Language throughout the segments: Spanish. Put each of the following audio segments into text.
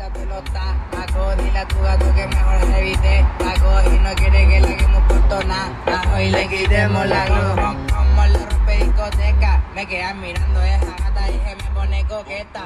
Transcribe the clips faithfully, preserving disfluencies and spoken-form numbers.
la pelota, Paco, dile a tu gato que mejor se evite, Paco, y no quiere que le hagamos puesto nada, hoy le quitemos la luz, como la rompe discoteca, me quedan mirando esa gata y se me pone coqueta.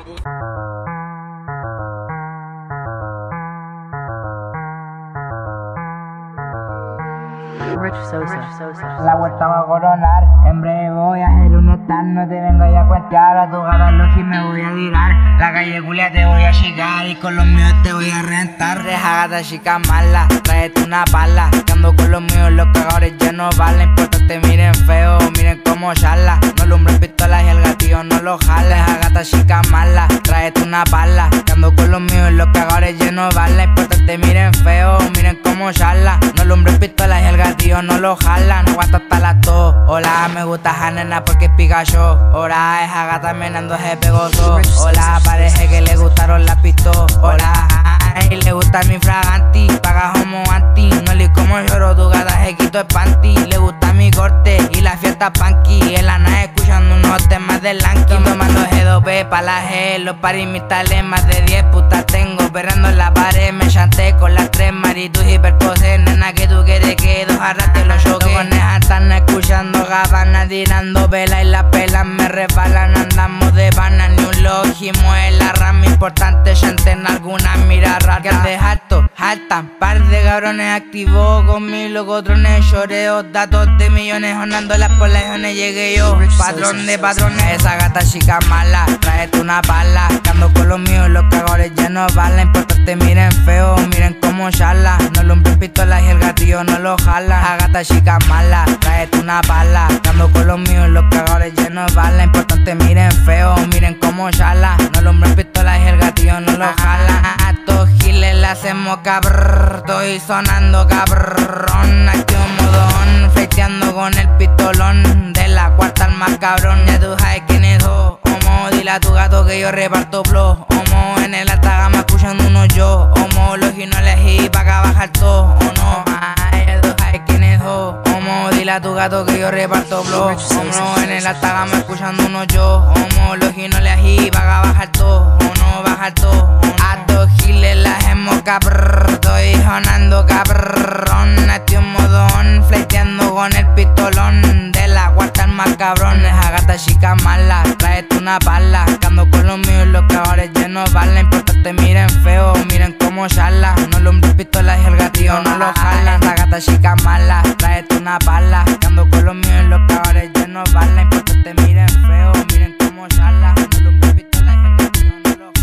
Rich Sosa. La vuelta va a coronar, en breve voy a hacer un stand, no te vengo a cuentear, a tu gata loca y me voy a tirar, la calle culia te voy a chicar y con los míos te voy a rentar. Deja gata chica mala, tráete una pala, que ando con los míos, los cagadores ya no valen, importante miren feo, miren cómo charla, no alumbren pistolas y el gatillo no lo jala. Deja gata chica mala, tráete una pala, que ando con los míos, los cagadores ya no valen, importante miren feo, miren cómo charla, no alumbren pistolas y el gatillo no lo jalan, aguanta hasta las dos. Hola, me gusta esa nena porque es Pikachu. Hola, esa gata menando es pegoso. Hola, parece que le gustaron las pistolas. Hola, y le gusta mi fraganti, paga como anti. No le como lloro, tu gata se quito el panty. Le gusta mi corte y la fiesta punky. En la nave escuchando unos temas de Lanky. Tomando G dos P pa' la G, los paris mis tales, más de diez putas tengo. Perrando en la pared, me chanté con las tres maritus y percocé. Nena, que tú quieres que dos arrastres los choques. Con esa están escuchando gabanas, tirando vela y las pelas me resbalan. Andamos de pana, ni un lógimo es la rama. Importante, gente en algunas mira rara. Que andes alto, altan, par de cabrones activos con mis locotrones, lloreos, datos de millones, sonando las poblaciones llegué yo. Patrón de patrones, esa gata chica mala, tráete una pala, que ando con los míos, los cagadores ya no valen. Importante miren feo, miren cómo charla, no alumbren pistolas y el gatillo no lo jala. Esa gata chica mala, tráete una pala, que ando con los míos, los cagadores ya no valen. Importante miren feo, miren cómo charla, no alumbren pistolas y el gatillo no lo jala. A estos giles le hacemos cabrón, estoy sonando cabrón, activo modón, fleiteando con el pistolón, de la cuarta al más cabrón. Ya tú sabes quién es dos, homo, dile a tu gato que yo reparto flow, homo, en el alta gama escuchando uno yo, homo, los y no elegí pa' acá bajar todo, o no, ay, ya tú sabes quién es dos, homo, dile a tu gato que yo reparto flow, homo, en el alta gama escuchando uno yo, homo, los y no elegí pa' acá bajar todo, o no, bajar todo, a estos giles la hacemos cabrón, estoy sonando cabrón, activo modón, fleiteando con el pistolón, de la cuarta al más cabrón. Esa gata chica mala, tráete una pala, que ando con los míos, los cagadores ya no valen. Importante miren feo, miren cómo charla, no alumbren pistolas y el gatillo no lo jala. Esa gata chica mala, tráete una pala, que ando con los míos, los cagadores ya no valen. Importante miren feo, miren cómo charla, no alumbren pistolas y el gatillo no lo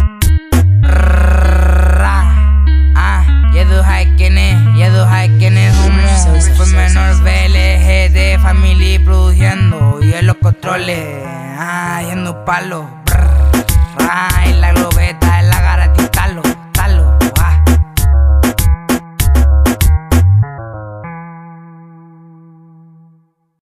jala. Ah, ya tú sabes quién es, ya tú sabes quién es homo. Fue menor B L G de Family produciendo y en los controles, ah, yendo un palo. Ah, y la globeta, la